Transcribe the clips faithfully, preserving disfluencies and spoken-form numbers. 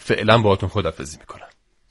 فعلا باهاتون خداحافظی میکنم.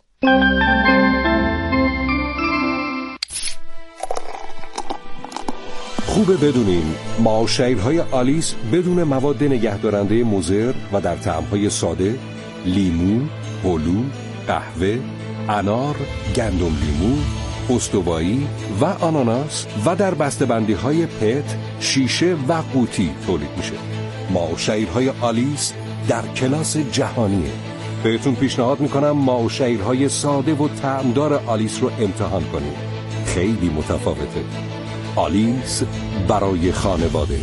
خوبه بدونین معاشرهای آلیس بدون مواد نگهدارنده مضر و در طعم‌های ساده، لیمو، هلو، قهوه، انار، گندم لیمو، استوایی و آناناس و در بسته‌بندی‌های پت، شیشه و قوطی تولید میشه. معاشرهای آلیس در کلاس جهانیه. بهتون پیشنهاد میکنم معاشرهای ساده و طعمدار آلیس رو امتحان کنید. خیلی متفاوته. آلیس برای خانواده.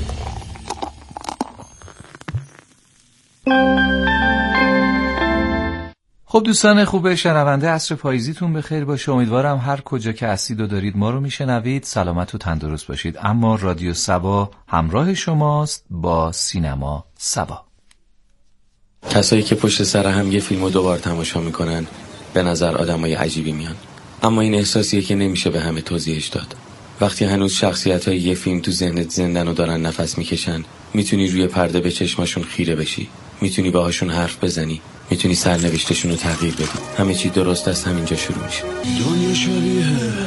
خب دوستان خوب شنونده، عصر پاییزیتون بخیر باشه. امیدوارم هر کجا که هستید و دارید ما رو میشنوید سلامت و تندرست باشید. اما رادیو سبا همراه شماست با سینما سبا. کسایی که پشت سر هم یه فیلمو دوبار تماشا میکنن به نظر آدمای عجیبی میان، اما این احساسیه که نمیشه به همه توضیحش داد. وقتی هنوز شخصیت‌های یه فیلم تو ذهنت زندن و دارن نفس میکشن، میتونی روی پرده به چشماشون خیره بشی، میتونی باهاشون حرف بزنی، میتونی سرنوشتشون رو تغییر بدی. همه چی درست از همینجا شروع میشه. دنیا شبیه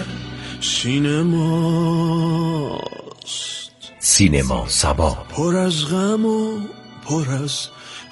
سینماست، سینما سبا، پر از غم و پر از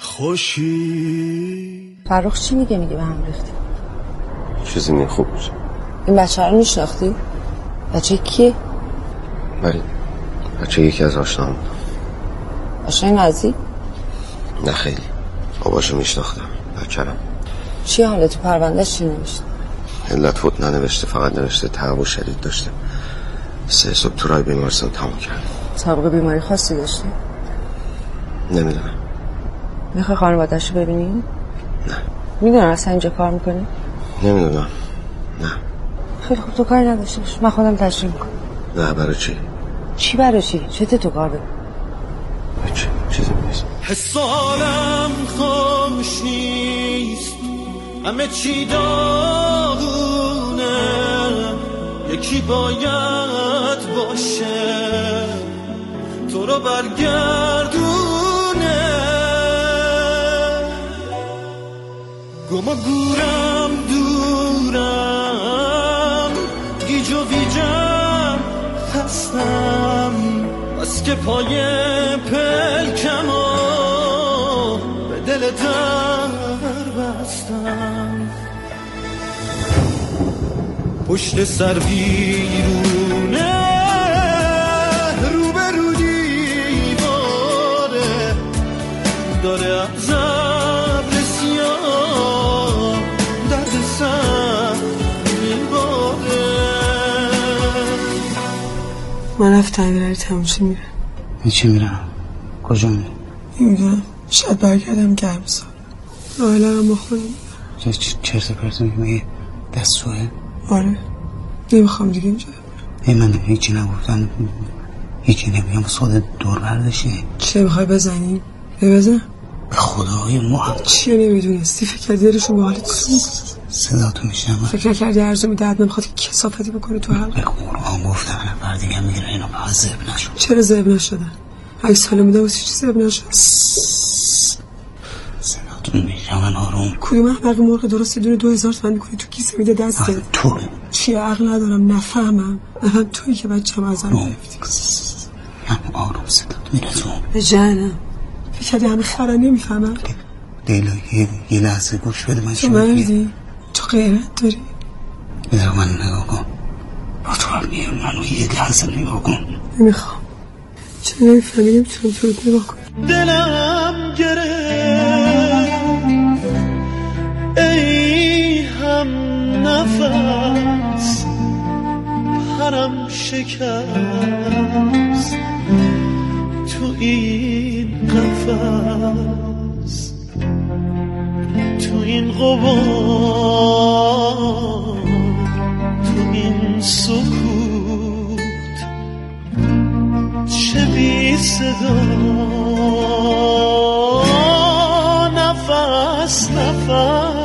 خوشی. فرخ چی میگه؟ میگه به هم ریختیم. چیزی نه خوب میشه. این بچه رو میشناختی؟ بچه کیه؟ بله بچه یکی از آشنام. آشنای نزدیک؟ نه خیلی. باباشو میشناختم. بچه‌رم. چی حالا تو پروندهش چی نوشته؟ علت فوت ننوشته، فقط نوشته تعب شدید داشته. سه صبح تو رای بیمارستان تموم کرد. سابقه بیماری خاصی داشته؟ نمیدونم. میخوای خانواده‌اش رو ببینی؟ نه. میدونم اصلا اینجا کار میکنی؟ نمیدونم. نه. خیلی خوب، تو کاری نداشته باش، من خودم تشریح میکنم. نه برای چی؟ چی برای چی؟ چته تو کار بکن؟ چی؟ چیزی نیست. حسالم خوش نیست، همه چی داغونه، یکی باید باشه تو رو برگردونه. گم و گورم دورم، گیج و ویجم هستم، بس که پای پلکم و به دل در بستم. پشت سر بیرونه، رو به رو دیواره، داره از ابر سیاه درد سر میباره. من رفتم میراری تموشی میره. چی میرم؟ کجا میرم؟ نمیدونم، شاید برگردم گرمسار. راهله هم با خودم میرم. چرت و پرت میگی؟ دستوه؟ آره نمیخوام دیگه اینجا ای من هیچی نگفتم، هیچی نمیگم، خودت دور برداشتی. چه میخوای بزنیم؟ بزن به خدای ما چیه نمیدونستی؟ فکر کردی دارشون به حالت صدا تو میشنم. فکر نکردی عرضو میده حتما میخواد که کسافتی بکنه تو حلق. به قرآن گفتم نفر دیگه میگیره اینا فقط زب نشد. چرا زب نشدن؟ هشت ساله میده واسه چی زب نشد؟ صداتون میشنم آروم. کدوم احمق مرغ درست دونه دو هزار تومن میکنی تو کیسه میده دسته؟ تو چیه عقل ندارم نفهمم. نفهم تویی که بچه‌م ازم گرفتی. هم آروم صدات میره تو. به جهنم. فکر کردی همه خرا نمیفهمم؟ دیلا یه لحظه گوش بده من تو مردی؟ تو غیرت داری؟ بذار من نگاه کن. با تو هم میرم منو یه لحظه نگاه کن. نمیخوام. چرا نمیفهمی نمیتونم تو رو نگاه کن. دلم گرفت ای هم نفس، پرم شکست تو این قفس، تو این غبار، تو این سکوت، چه بی صدا، نفس نفس.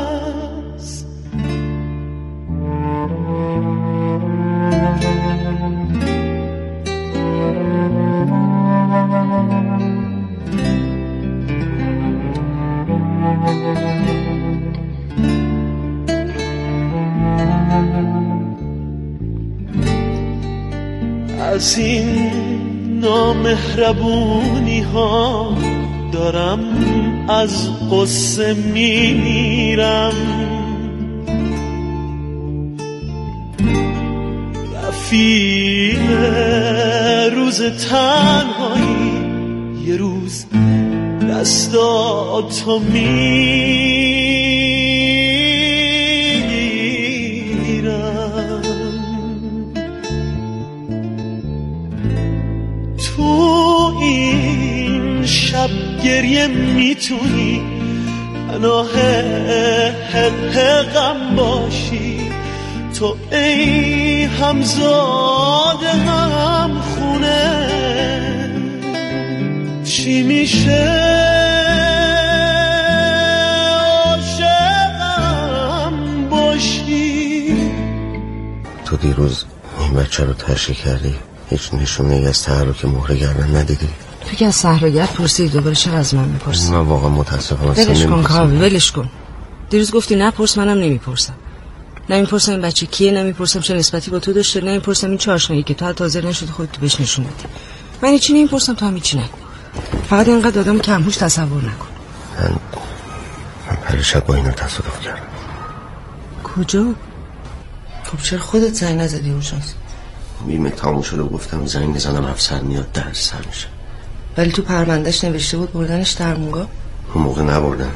از این نامهربونی ها دارم از قصه میمیرم. رفیق روز تنهایی یه روز دستاتو میگیرم. تو این شب گریه میتونی پناه غم باشی. تو ای همزاده هم خونه چی میشه عاشقم باشی. تو دیروز این بچه رو تشریح کردی، هیچ نشونه ای از تحرک مهره گردن ندیدی؟ تو که از صحراگرد پرسیدی دوباره چرا از من میپرسی؟ من واقعا متاسفم. ولش کن کاوه، ولش کن. دیروز گفتی نپرس، منم نمیپرسم. نمیپرسم این بچه کیه، نمیپرسم چه نسبتی با تو داشته، نمیپرسم این چه آشنایی که تو حتی حاضر نشدی خودت تو بهش نشون بدی. من هیچی نمیپرسم، تو هم هیچی نگو. فقط اینقدر آدم کمهوش تصور نکن. من من پریشب با اینا تصادف کردم. کجا؟ خب چرا خودت زنگ نزدی اون شانس؟ بیمه تموم شده و گفتم زنگ بزنم افسر میاد درس سر میشه. ولی تو پروندهش نوشته بود بردنش درمونگاه؟ اون موقع نبردن،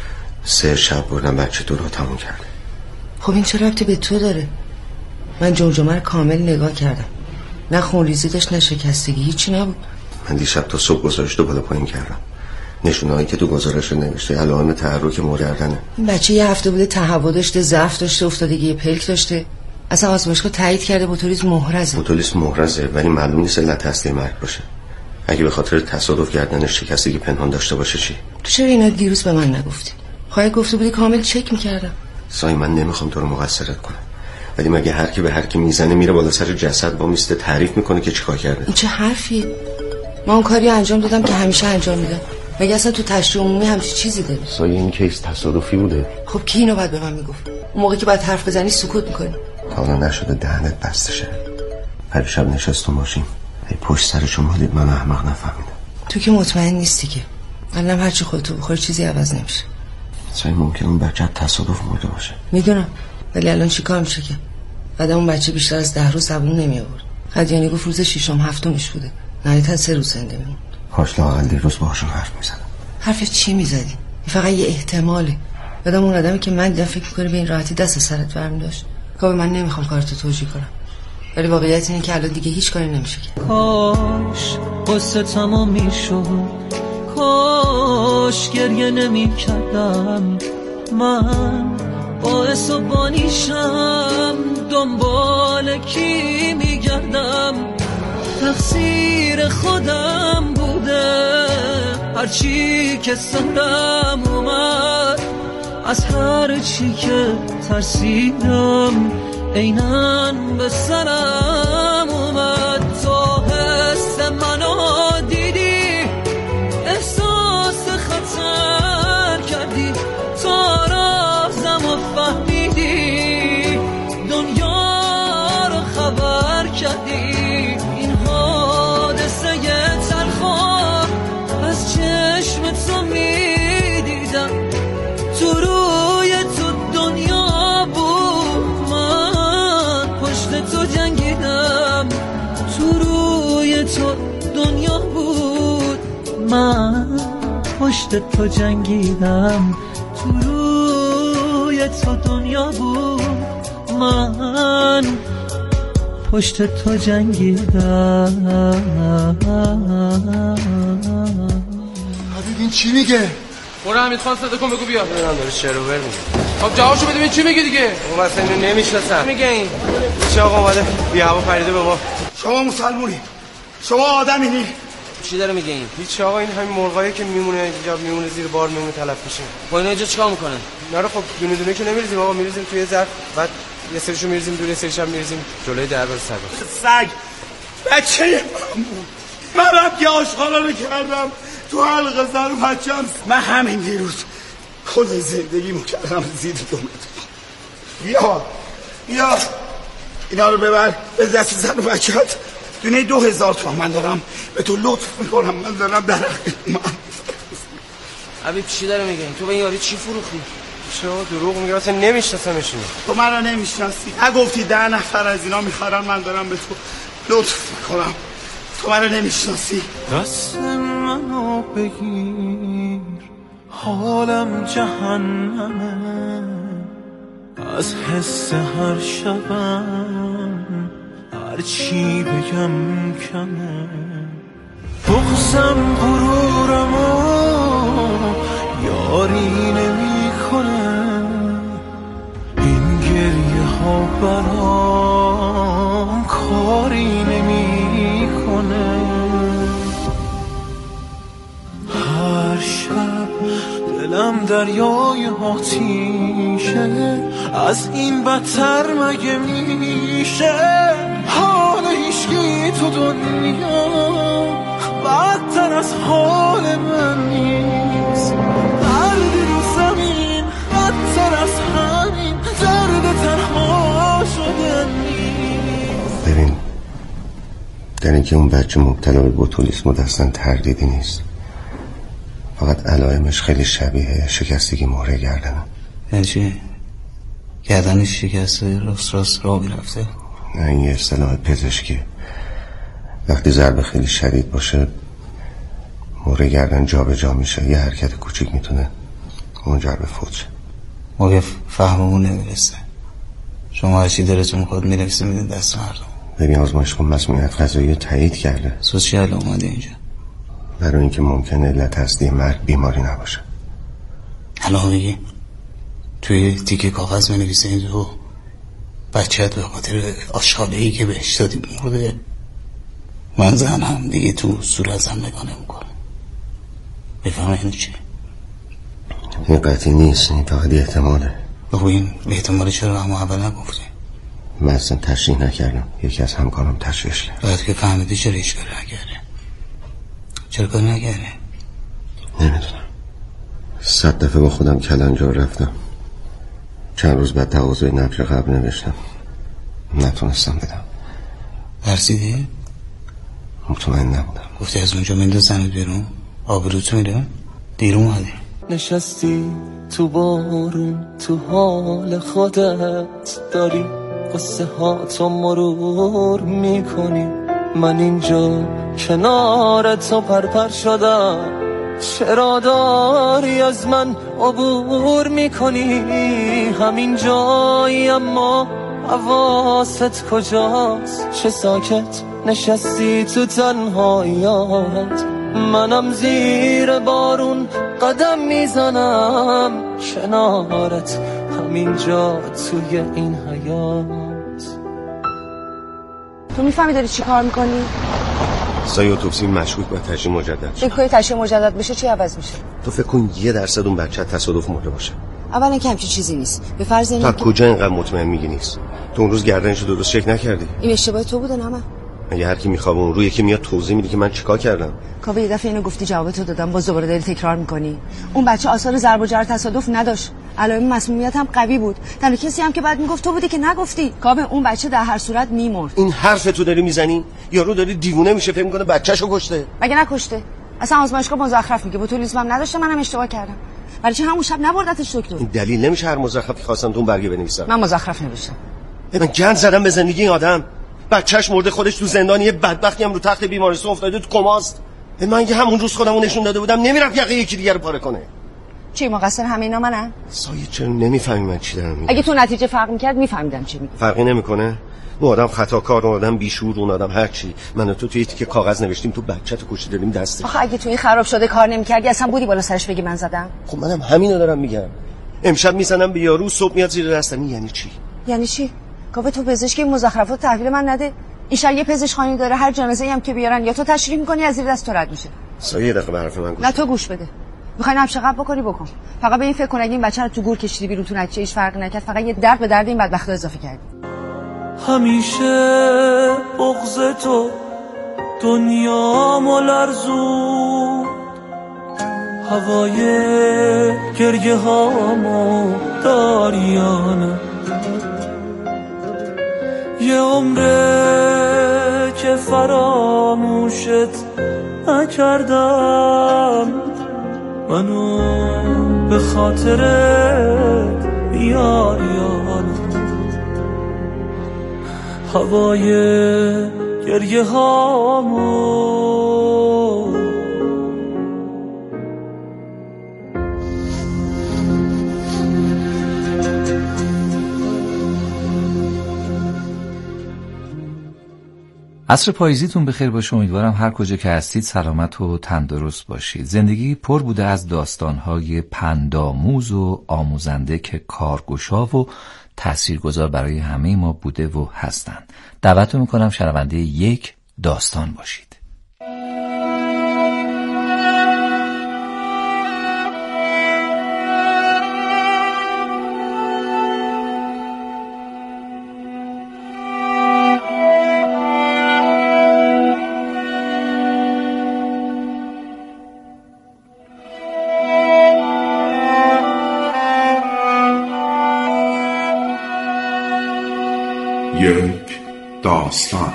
سه شب بردن بچه تو رو تموم کرده. خب این چه ربطی به تو داره؟ من جمجمه رو کامل نگاه کردم، نه خونریزی داشت نه شکستگی، هیچی نبود. من دیشب تا صبح گزارش رو بالا پایین کردم، نشونه هایی که تو گزارش نوشته علائم تحرک مردنه. این بچه یه هفته بوده تهوع داشته، ضعف داشته، افتادگی پلک داشته. اصلا آزمایشگاه تایید کرده بوتولیسم محرزه. بوتولیسم محرزه ولی معلوم نیست علت اصلی مرگ باشه. اگه به خاطر تصادف گردنش شکستگی پنهان داشته باشه چی؟ تو چرا اینا دیروز به من نگفتی؟ خواهی گفته بودی کامل چک میکردم. سای من نمیخوام تو رو مقصرت کنم، ولی مگه هر کی به هر کی میزنه میره بالا سر جسد با میسته تعریف میکنه که چیکار کرده؟ این چه حرفیه؟ من اون کاری انجام دادم که همیشه انجام میدم. مگه اصلا تو تشریح عمومی همچین چیزی داری؟ سای این کیس تصادفی بوده. خب کی اینو بعد به من میگفت؟ اون موقعی که باید حرف بزنی سکوت میکنی. حالا نشده دهنت بسته شه. پریشب نشستم ماشین، ای پشت سر شما دید من احمق نفهمیدم. تو که مطمئن نیستی که الان هرچی خودتو بخوری چیزی عوض نمیشه. سای ممکن اون بچه تصادف مرده باشه. میدونم، ولی الان چیکار میشه که بعد اون بچه بیشتر از ده روز زبون نمی آورد. قدیانی گفت روز ششم هفتمش بوده، نهایتا سه روز زنده میموند. کاش لااقل دیروز باهاشون حرف میزدم. حرف چی میزدی؟ این فقط یه احتماله. بعدم اون آدمی که من دیدم فکر میکنه به این راحتی دست سرت برمی داشت. کاوه من نمیخوام کارتو توجیه کنم، ولی واقعیت اینه که الان دیگه هیچ کاری نمیشه کرد. کاش قصه تمام میشد، کاش گریه نمی کردم. من باعث و بانیشم، دنبال کی میگردم؟ تقصیر خودم بوده، هرچی که سرم اومد، از هر چی که ترسیدم عیناً به سرم اومد. تو حس منو دیدی، احساس خطر کردی، تا رازمو فهمیدی، دنیا رو خبر کردی. این حادثه تلخو از چشم تو میدیدم، تو روی تو دنیا بود، من پشت تو جنگیدم. تو روی تو دنیا بود، من پشت تو جنگیدم. تو روی تو دنیا بود، من پشت تو جنگیدم. حبیب این چی میگه؟ برو حمید خان صدا کن بگو بیا. من داره شعر و ور میگه. خب جوابشو بده ببین چی میگه دیگه. اون اصلا اینو نمیشناسم. میگه این چه آقا اومده بی هوا پریده به ما. شما مسلمونی، شما آدمینی. چی داره میگه این؟ هیچ آقا، این همین مرغایی که میمونه اینجا، میمونه زیر بار، میمونه تلف میشه. با اینا اینجا چیکار میکنن؟ نه خب دونه دونه که نمیریزیم آقا، میریزیم توی ظرف، بعد یه سریشو میریزیم دور، یه سریشو میریزیم جلوی دربار سگ. سگ بچه من رب که آشغالا کردم تو حلق زن و بچه‌ام. من همین دیروز کل زندگیمو کردم زیر دومت. بیا بیا اینا رو ببر به دست زن و بچه‌ات، دونه دو هزار تومن من دارم به تو لطف میکنم، من دارم در من حبیب چی داره میگه؟ تو به این یاری چی فروختی؟ چرا دروغ میگه؟ اصلا نمیشناسمش. تو من رو نمیشناسی، نگفتی ده نفر از اینا میخوارن، من دارم به تو لطف میکنم. تو من رو نمیشناسی. دست منو بگیر، حالم جهنمه، از حس هر شبم هر چی بگم کمه، بغزم غرورمو یاری نمی کنه، این گریه ها برام کاری نمی کنه، هر شب دلم دریای آتیشه، از این بدتر مگه میشه، حال هیچکی تو دنیا بدتر از حال من نیست، درد رو زمین بدتر از همین درد تنها شدن نیست. ببین در اینکه اون بچه مبتلا به بوتولیسم دستن تردیدی نیست، فقط علائمش خیلی شبیه شکستگی مهره گردنه. یعنی چی؟ گردنش شکسته، راست راست راه میرفته؟ نه، این یه اصطلاح پزشکی. وقتی ضربه خیلی شدید باشه مهره گردن جا به جا میشه، یه حرکت کوچیک میتونه منجر به فوت شه. ما به فهممون نمیرسه، شما هرچی دلتون میخواد میرسه میدین دست مردم. ببین آزمایش کن مسمومیت غذایی تایید کرده. سوسیال اومده اینجا برای اینکه ممکنه علت اصلی مرگ بیماری نباشه. الان میگی توی تیکه کاغذ منویسه این تو بچه‌ت به خاطر آشغاله‌ای که بهش دادی مرده، من زنم دیگه تو صورتم نگاه نمی‌کنه. بفهم اینو چی؟ این قطعی نیست، این فقط احتماله. بخو این احتماله چرا همه اول نگفتی؟ من اصلا تشریح نکردم، یکی از همکارم تشریحش کرد. باید که فهمیدی چرا هیچ کاری نکرده؟ چرا کاری نکرده؟ نمیدونم. صد دفعه با خودم کلنجار رفتم، چند روز بعد تقاضای نبش قبل نوشتم، نتونستم بدم. ترسیدی؟ مطمئن نبودم. گفتی از اونجا میندازنت بیرون؟ آبروت میره؟ دیر اومدی. نشستی تو بارون تو حال خودت، داری قصه ها تو مرور میکنی، من اینجا کنار تو پرپر شدم، چرا داری از من عبور میکنی؟ همین جایی اما حواست کجاست؟ چه ساکت نشستی تو تنهاییات، منم زیر بارون قدم میزنم کنارت، همین جا توی این حیات. تو میفهمی داری چی کار میکنی؟ سایه اتوپسی مشکوک به تشریح مجدد شد. فکر تشریح مجدد بشه چی عوض میشه؟ تو فکر کن یه درصد اون بچه تصادف مرده باشه. اولا که همچین چیزی نیست. به فرض اینکه تا کجا اینقدر مطمئن میگی نیست؟ تو اون روز گردنشو درست چک نکردی؟ این اشتباه تو بوده نه من. اگه هر کی میخواد اون روی یکی میاد توضیح میده که من چیکار کردم. کاوه یه دفعه اینو گفتی جواب تو دادم، باز دوباره داری تکرار میکنی. اون بچه آثار ضرب و جرح تصادف نداشت، علائم مسمومیت هم قوی بود. تنها کسی هم که بعد میگفت تو بودی که نگفتی. کاوه اون بچه در هر صورت میمرد. این حرف تو داری میزنی؟ یارو داری دیوونه میشه فکر میکنه بچه‌شو کشته. مگه نکشته؟ اصلا آزمایشگاه مزخرف میگه بوتولیسم هم نداشته، منم اشتباه کردم. برای چه همون شب نبردتش دکتر؟ این دلیل نمیشه هر مزخرفی خواستم تو اون برگه بنویسم. من مزخرف نوشتم. من گند زدم به زندگی این آدم. بچهش مرده، خودش تو زندان، یه بدبختی هم رو تخت بیمارستان افتاده تو کماست. من که همون روز خودمو نشون داده بودم نمیرم یقه یکی دیگه رو پاره کنه. چی مقصر همه اینا منم؟ سایه چرا نمیفهمی من چی دارم میگم؟ اگه تو نتیجه فرق میکرد میفهمیدم چی میگی. فرقی نمیکنه. اون آدم خطاکار، اون آدم بیشور، اون آدم هر چی. من و تو توی تیکه کاغذ نوشتیم تو بچه‌تو کشتی داریم دستش. آخه اگه تو این خراب شده کار نمیکردی اصلا بودی بالا سرش بگی من زدم؟ خب منم همینو دارم میگم. امشب میزنم به یارو، صبح میاد زیر دستم. یعنی چی؟ یعنی چی؟ کاوه تو پزشکی مزخرفات تحویل من نده. این شهر یه پزشکخانه داره، هر جنازه‌ای هم که بیارن یا تو تشریح می‌کنی از زیر دست تو رد میشه. سایه دقیقه حرف من گوش. نه تو گوش بده. می‌خوای نبش قبل بکنی بکن. فقط به این فکر کن اگه این بچه رو تو گور کشیدی بیرون تو نتیجه هیچ فرقی نکرد، فقط یه درد به درد این بدبختا اضافه کردی. همیشه بغض تو دنیامو لرزون، هوای گریه هامو داریانه، یه عمره که فرا نکردم منو به خاطر بیاریان هوای گریه هامو عصر پاییزیتون بخیر باشه. امیدوارم هر کجا که هستید سلامت و تندرست باشید. زندگی پر بوده از داستان‌های پندآموز و آموزنده که کارگشا و تاثیرگذار برای همه ما بوده و هستند. دعوتتون می‌کنم شنونده یک داستان باشید. یک داستان.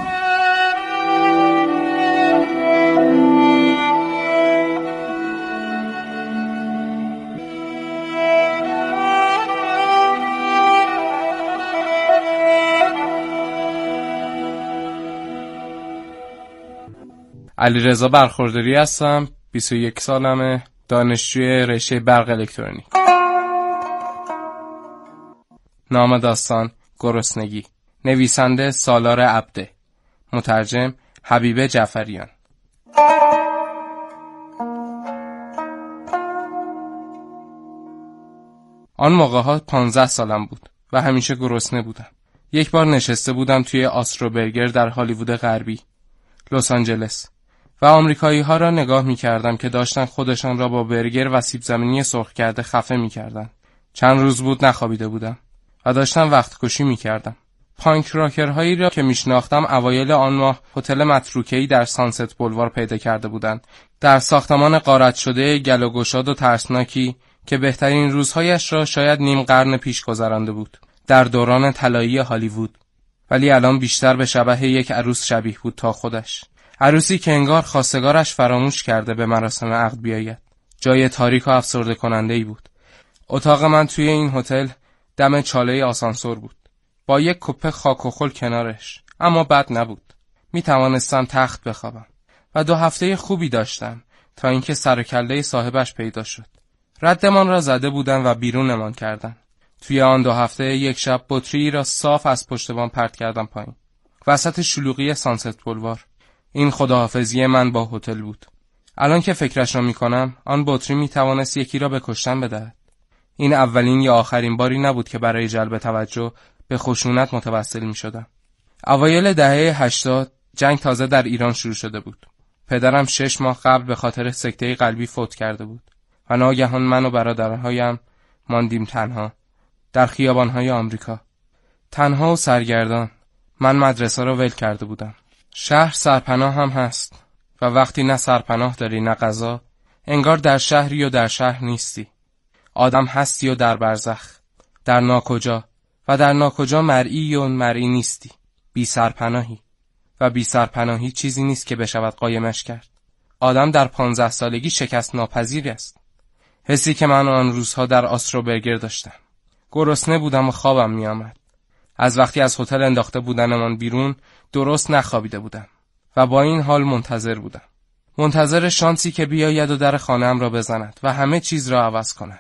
علیرضا برخورداری هستم. بیست و یک سالمه. دانشجوی رشته برق الکترونیک. نام داستان گرسنگی. نویسنده سالار عبده. مترجم حبیبه جعفریان. آن موقع ها پانزده سالم بود و همیشه گرسنه بودم. یک بار نشسته بودم توی آسترو برگر در هالیوود غربی، لس آنجلس، و آمریکایی ها را نگاه می کردم که داشتن خودشان را با برگر و سیب زمینی سرخ کرده خفه می کردن. چند روز بود نخوابیده بودم و داشتم وقت کشی می کردم. پانک راکرهایی را که میشناختم اوایل آن ماه هتل متروکه‌ای در سانست بولوار پیدا کرده بودند، در ساختمان غارت شده گل و گشاد و ترسناکی که بهترین روزهایش را شاید نیم قرن پیش گذرانده بود، در دوران طلایی هالیوود. ولی الان بیشتر به شبح یک عروس شبیه بود تا خودش. عروسی که انگار خواستگارش فراموش کرده به مراسم عقد بیاید. جای تاریک و افسرده کننده‌ای بود. اتاق من توی این هتل دم چاله آسانسور بود، با یک کپه خاک و خل کنارش، اما بد نبود. می توانستم تخت بخوابم و دو هفته خوبی داشتم تا اینکه سر و کله صاحبش پیدا شد. ردمان را زده بودن و بیرونمان کردن. توی آن دو هفته یک شب بطری را صاف از پشت بام پرت کردم پایین، وسط شلوغی سانست بولوار. این خداحافظی من با هتل بود. الان که فکرش را می کنم، آن بطری می توانست یکی را به کشتن بدهد. این اولین یا آخرین باری نبود که برای جلب توجه به خشونت متوسل می شدم. اوایل دهه هشتاد جنگ تازه در ایران شروع شده بود. پدرم شش ماه قبل به خاطر سکته قلبی فوت کرده بود و ناگهان من و برادرهایم ماندیم تنها در خیابان‌های آمریکا. تنها و سرگردان. من مدرسه را ول کرده بودم. شهر سرپناه هم هست و وقتی نه سرپناه داری نه غذا، انگار در شهری و در شهر نیستی. آدم هستی و در برزخ، در ناکجا، و در ناکجا مرئی و مرئی نیستی. بی سرپناهی، و بی سرپناهی چیزی نیست که بشود قایمش کرد. آدم در پانزده سالگی شکست ناپذیر است. حسی که من آن روزها در آسترو برگر داشتم. گرسنه بودم و خوابم می آمد. از وقتی از هتل انداخته بودنمان بیرون درست نخوابیده بودم و با این حال منتظر بودم. منتظر شانسی که بیاید و در خانه‌ام را بزند و همه چیز را عوض کند.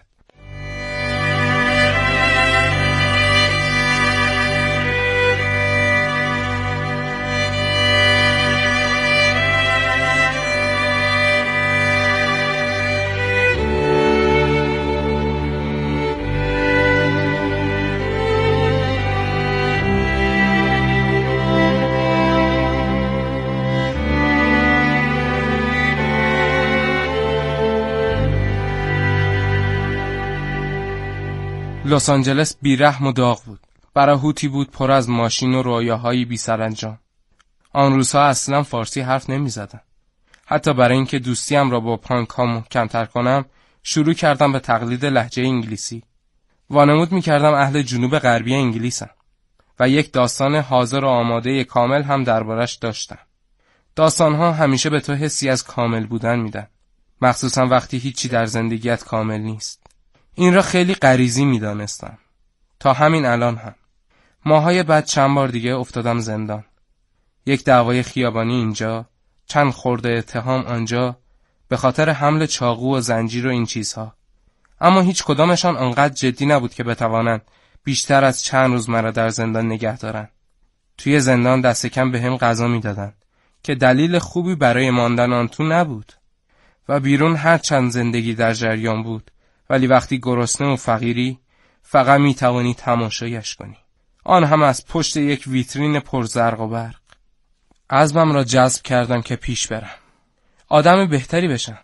لس آنجلس بیرحم و داغ بود. براهوتی بود پر از ماشین و رویاهای بی سرانجام. آن روزها اصلا فارسی حرف نمی زدم. حتی برای اینکه دوستیم را با پانک‌ها محکم‌تر کنم، شروع کردم به تقلید لهجه انگلیسی. وانمود می کردم اهل جنوب غربی انگلیسم و یک داستان حاضر و آماده کامل هم دربارش داشتم. داستانها همیشه به تو حسی از کامل بودن میدن، مخصوصا وقتی هیچی در زندگیت کامل نیست. این را خیلی غریزی میدانستم، تا همین الان هم. ماهای بعد چند بار دیگه افتادم زندان. یک دعوای خیابانی اینجا، چند خورده اتهام آنجا، به خاطر حمل چاقو و زنجیر و این چیزها. اما هیچ کدامشان آنقدر جدی نبود که بتوانند بیشتر از چند روز مرا در زندان نگه دارن. توی زندان دست کم به هم غذا میدادن که دلیل خوبی برای ماندن آن تو نبود. و بیرون هر چند زندگی در جریان بود، ولی وقتی گرسنه و فقیری فقط می توانی تماشایش کنی، آن هم از پشت یک ویترین پرزرق و برق. عزمم را جذب کردم که پیش برم، آدم بهتری بشم.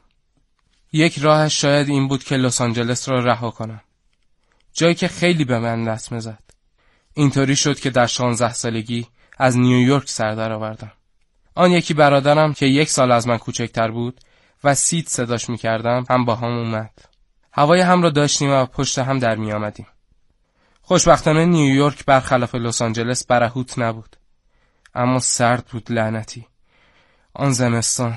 یک راهش شاید این بود که لس آنجلس را رها کنم، جایی که خیلی به من لطمه زد. اینطوری شد که در شانزده سالگی از نیویورک سر در آوردم. آن یکی برادرم که یک سال از من کوچکتر بود و سید صداش میکردم هم با هم اومد. هوای هم را داشتیم و پشت هم در می آمدیم. خوشبختانه نیویورک برخلاف لس آنجلس برهوت نبود، اما سرد بود لعنتی. آن زمستان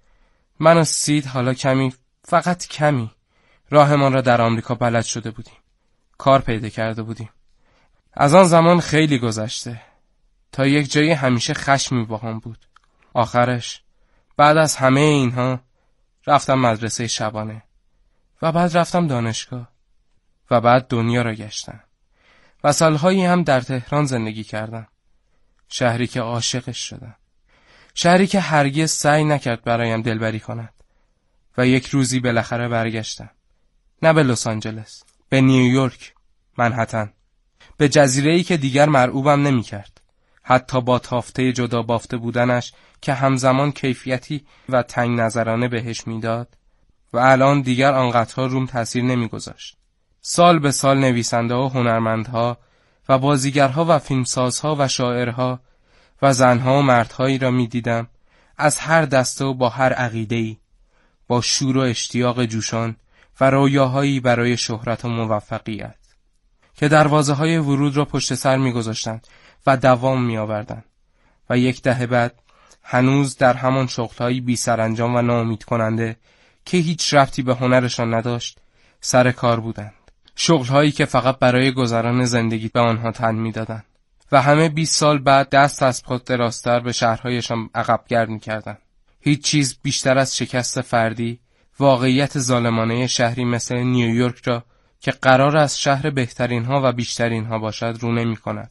من و سید حالا کمی، فقط کمی، راهمان را در آمریکا بلد شده بودیم. کار پیدا کرده بودیم. از آن زمان خیلی گذشته. تا یک جایی همیشه خشمی با هم بود. آخرش بعد از همه اینها رفتم مدرسه شبانه و بعد رفتم دانشگاه و بعد دنیا را گشتم و سالهایی هم در تهران زندگی کردم. شهری که عاشقش شدم، شهری که هرگز سعی نکرد برایم دلبری کند. و یک روزی بالاخره برگشتم، نه به لس آنجلس، به نیویورک، منهتن، به جزیره‌ای که دیگر مرعوبم نمی کرد، حتی با تافته جدا بافته بودنش که همزمان کیفیتی و تنگ نظرانه بهش میداد و الان دیگر آنقدرها روم تاثیر نمی گذاشت. سال به سال نویسنده ها و هنرمندها و بازیگرها و فیلمسازها و شاعرها و زنها و مردهایی را می دیدم، از هر دسته و با هر عقیده‌ای، با شور و اشتیاق جوشان و رویاهایی برای شهرت و موفقیت که دروازه های ورود را پشت سر می گذاشتن و دوام می آوردن و یک دهه بعد هنوز در همان شغل‌های بی سرانجام و ناامید کننده که هیچ ربطی به هنرشان نداشت سر کار بودند. شغل‌هایی که فقط برای گذران زندگی به آنها تن می‌دادند و همه بیست سال بعد دست از پا دراستر به شهرهایشان عقب‌گرد می‌کردند. هیچ چیز بیشتر از شکست فردی، واقعیت ظالمانه شهری مثل نیویورک را که قرار است شهر بهترین‌ها و بیشترین‌ها باشد رو نمی‌کند.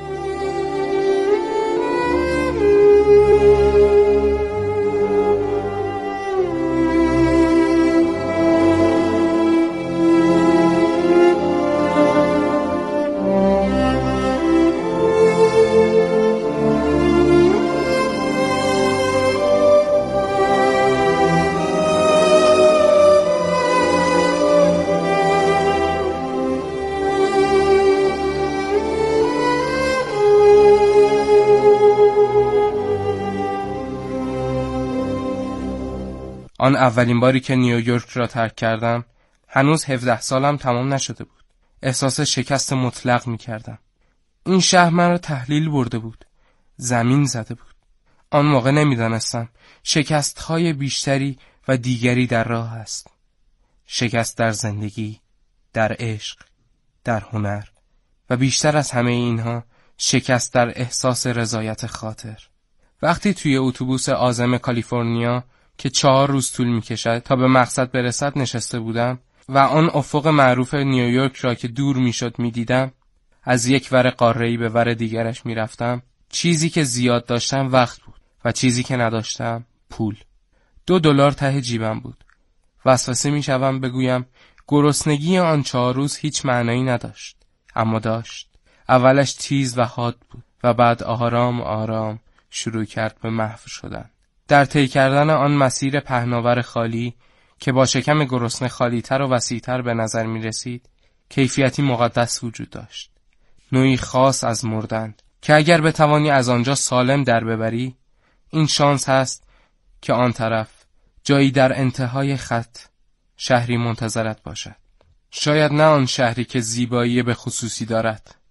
آن اولین باری که نیویورک را ترک کردم هنوز هفده سالم تمام نشده بود. احساس شکست مطلق می کردم. این شهر من را تحلیل برده بود، زمین زده بود. آن موقع نمی دانستم شکست های بیشتری و دیگری در راه است. شکست در زندگی، در عشق، در هنر و بیشتر از همه اینها شکست در احساس رضایت خاطر. وقتی توی اتوبوس عازم کالیفرنیا که چهار روز طول می کشد تا به مقصد برسد نشسته بودم و آن افق معروف نیویورک را که دور می شد می دیدم، از یک ور قاره‌ای به ور دیگرش می رفتم. چیزی که زیاد داشتم وقت بود و چیزی که نداشتم پول. دو دلار ته جیبم بود. وسوسه می شوم بگویم گرسنگی آن چهار روز هیچ معنایی نداشت، اما داشت. اولش تیز و حاد بود و بعد آرام آرام شروع کرد به محو شدن. در طی کردن آن مسیر پهناور خالی که با شکم گرسنه خالی‌تر و وسیع‌تر به نظر می رسید، کیفیتی مقدس وجود داشت. نوعی خاص از مردن که اگر بتوانی از آنجا سالم در ببری، این شانس هست که آن طرف، جایی در انتهای خط، شهری منتظرت باشد. شاید نه آن شهری که زیبایی به خصوصی دارد،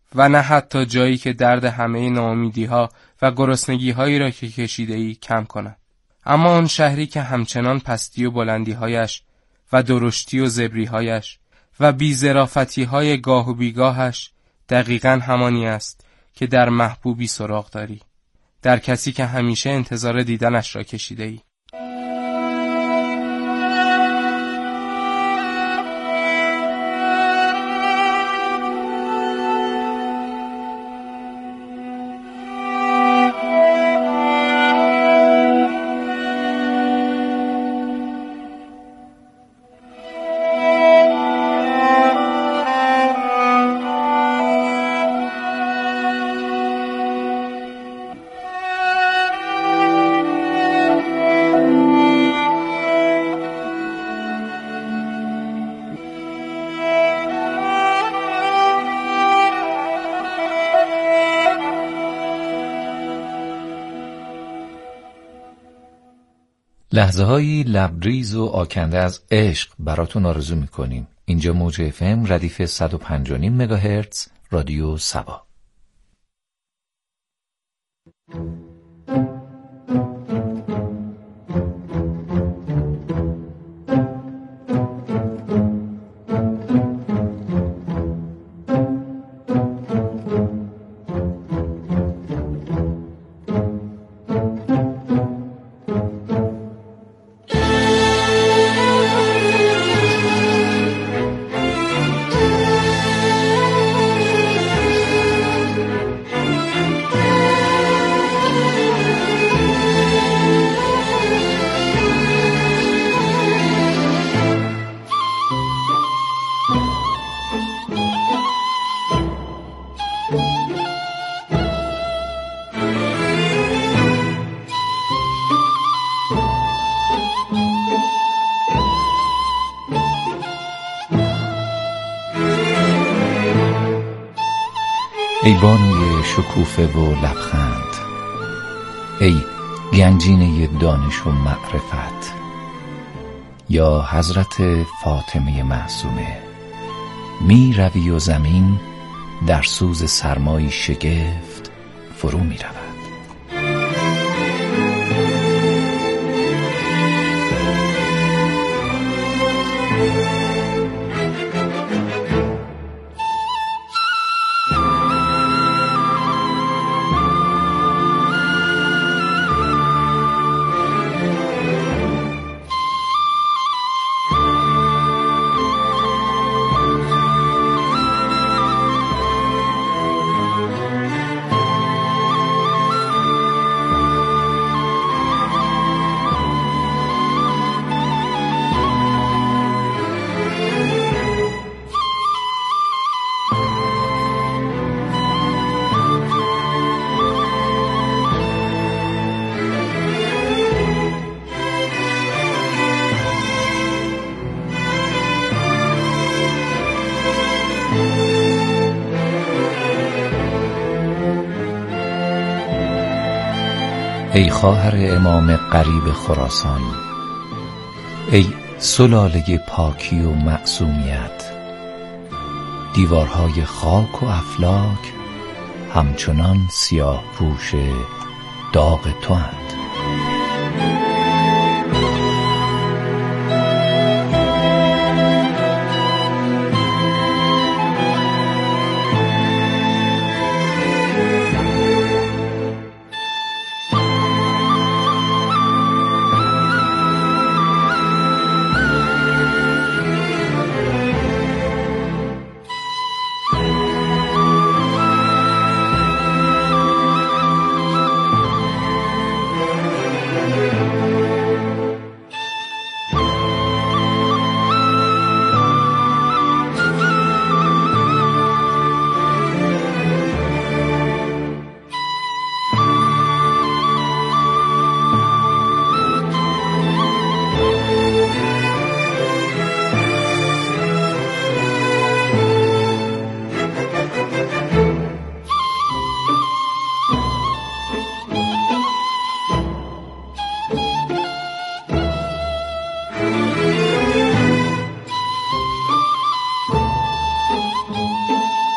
و نه حتی جایی که درد همه ناامیدی‌ها و گرسنگی‌هایی را که کشیده‌ای کم کند. اما آن شهری که همچنان پستی و بلندی‌هایش و درشتی و زبری‌هایش و بی‌ظرافتی‌های گاه و بیگاهش دقیقاً همانی است که در محبوبی سراغ داری، در کسی که همیشه انتظار دیدنش را کشیده‌ای. لحظه هایی لبریز و آکنده از عشق براتون آرزو میکنیم. اینجا موج اف ام ردیف صد و پنج و نیم مگاهرتز رادیو سبا. ای بانوی شکوفه و لبخند، ای گنجینه دانش و معرفت، یا حضرت فاطمه معصومه، می روی و زمین در سوز سرمایی شگفت فرو می رود. ای خواهر امام غریب خراسان، ای سلاله پاکی و معصومیت، دیوارهای خاک و افلاک همچنان سیاه پوش داغ تو اند.